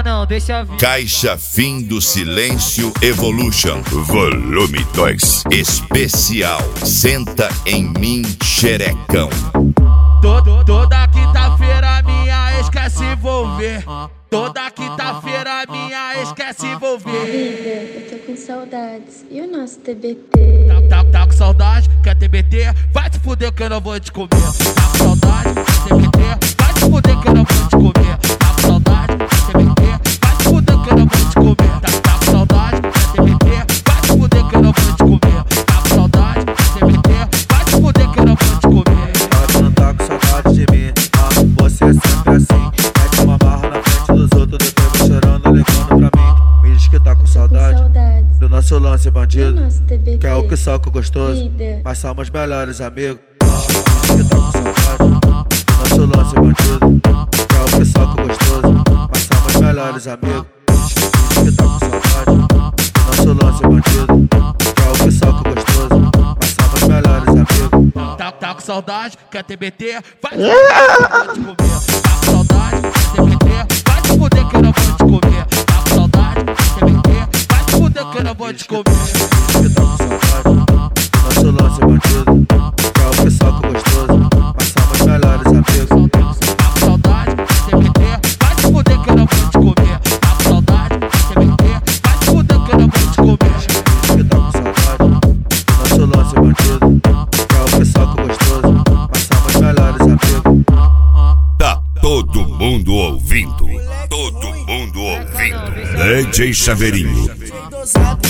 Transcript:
nada não, deixa vir. Caixa Fim do Silêncio Evolution, volume 2, especial. Senta em mim, xerecão. Toda quinta-feira minha ex quer se envolver. Toda quinta-feira minha ex quer se envolver. Vida, eu tô com saudades. E o nosso TBT? Tá com saudade, quer TBT? Vai te fuder que eu não vou te comer. Tá com saudade, quer TBT? Vai te fuder que eu não vou te comer. Tá com saudade, quer TBT? Vai te fuder que eu não vou te comer. Tá com saudade, quer TBT? Vai te fuder que eu não vou te comer. Tá com saudade, quer TBT? Vai te fuder que eu não vou te comer. Pode não tá com saudade de mim, você é sempre assim. Mete uma barra na frente dos outros, depois vem chorando, ligando pra mim. Me diz que tá com saudade do nosso lance bandido, que é o que soca o gostoso, mas somos melhores amigos. Me diz que tá com saudade do nosso lance bandido, que é o que soca o gostoso, mas somos melhores amigos. Me diz que tá com saudade do nosso lance bandido, que é o que soca o gostoso, mas somos melhores amigos. Tá com saudade, quer TBT? Vai te fuder que eu não vou te comer. Tá com saudade, quer TBT? Vai te fuder que eu não vou te comer. Tá com saudade, quer TBT? Vai te fuder que eu não vou te comer. Que tá com saudade do nosso lance bandido, que é o que soca o gostoso, mas somos melhores amigos. Tá com saudade, quer TBT? Vai te fuder que eu não vou te comer. Tá com saudade, quer TBT? Vai te fuder que eu não vou te comer. Que tá com saudade do nosso lance bandido, que é o que soca o gostoso, mas somos melhores amigos. Tá todo mundo ouvindo. Todo mundo ouvindo. DJ Chaveirinho.